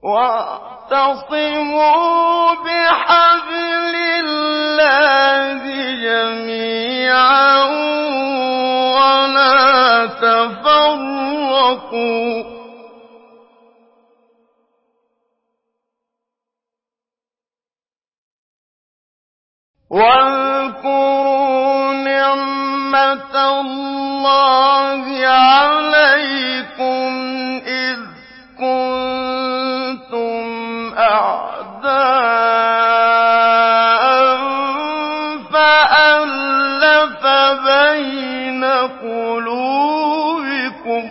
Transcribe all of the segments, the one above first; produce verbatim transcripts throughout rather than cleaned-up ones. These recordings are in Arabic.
وَاعْتَصِمُوا بِحَبْلِ اللَّهِ جَمِيعًا وَلَا تَفَرَّقُوا ۚ وَاذْكُرُوا نِعْمَةَ اللَّهِ عَلَيْكُمْ إِذْ كُنتُمْ أَعْدَاءً فَأَلَّفَ بَيْنَ قُلُوبِكُمْ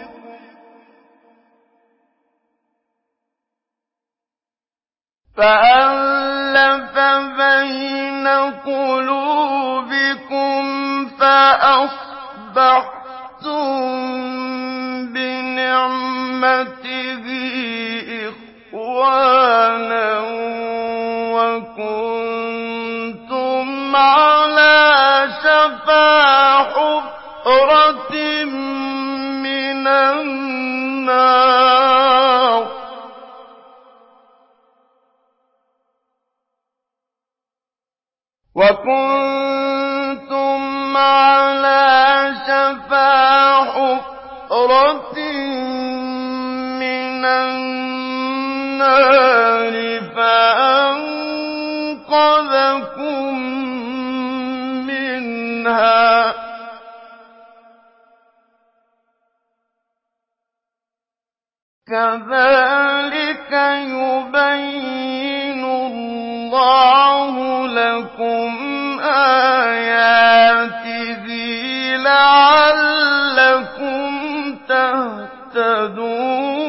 فَأَلَّفَ بَيْنَ قُلُوبِكُمْ فَأَصْبَحْتُم بِنِعْمَتِهِ إِخْوَانًا وَكُنتُمْ عَلَىٰ شَفَا حُفْرَةٍ مِّنَ النَّارِ وَكُنتُمْ عَلَىٰ شَفَا حُفْرَةٍ مِّنَ النَّارِ فَأَنقَذَكُم مِّنْهَا ۗ كَذَٰلِكَ يُبَيِّنُ اللَّهُ لَكُمْ آيَاتِهِ لَعَلَّكُمْ تَهْتَدُونَ